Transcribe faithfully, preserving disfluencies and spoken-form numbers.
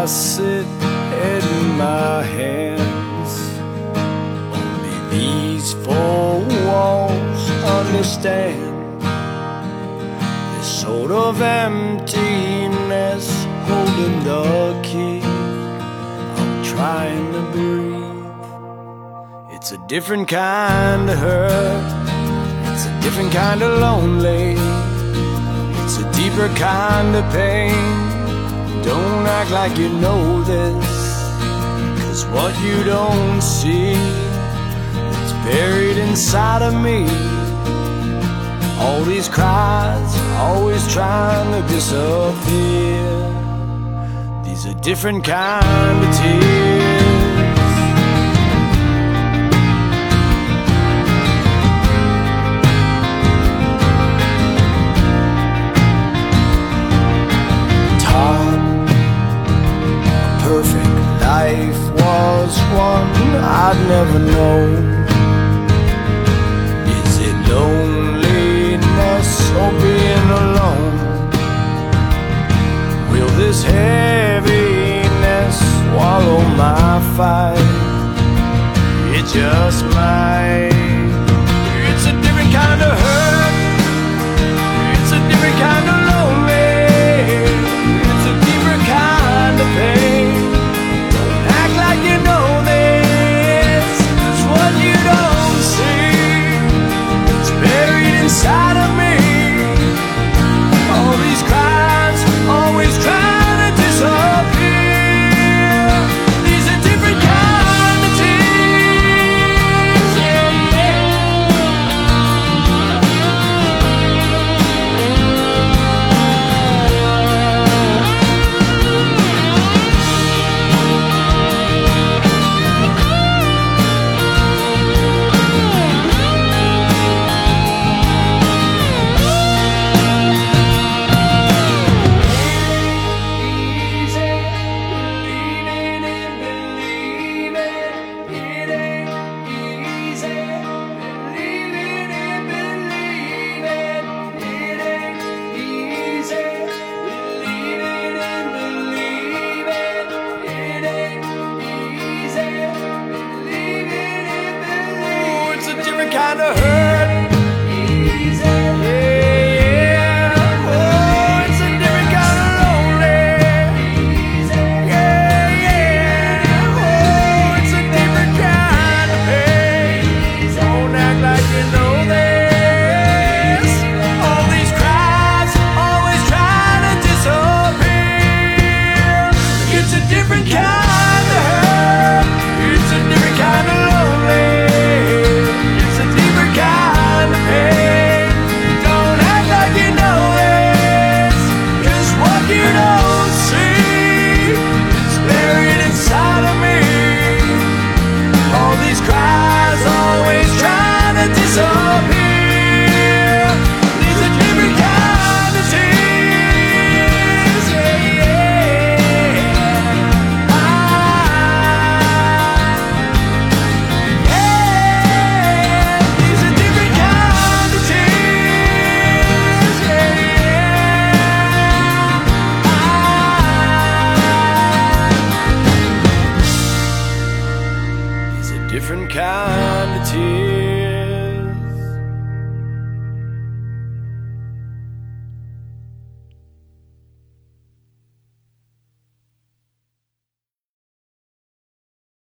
I sit, head in my hands. Only these four walls understand this sort of emptiness holding the key. I'm trying to breathe. It's a different kind of hurt. It's a different kind of lonely. It's a deeper kind of pain. Don't act like you know this, 'cause what you don't see, it's buried inside of me. All these cries, always trying to disappear. These are different kind of tears. Perfect life was one I'd never known. Is it loneliness or being alone? Will this heaviness swallow my fight? It just might. It's a different kind of hurt. It's a different kind of lonely. It's a deeper kind of pain. You know this, it's what you don't see. It's buried inside of me. All these cries, always trying to disappear. These are different kind of tears. Yeah, yeah. Kind of hurt. Yeah, yeah. Oh, it's a different kind of lonely. Yeah, yeah. Oh, it's a different kind of pain. Don't act like you know this. All these cries, always trying to disappear. It's a different kind of hurt. It's a different kind of lonely. Different kind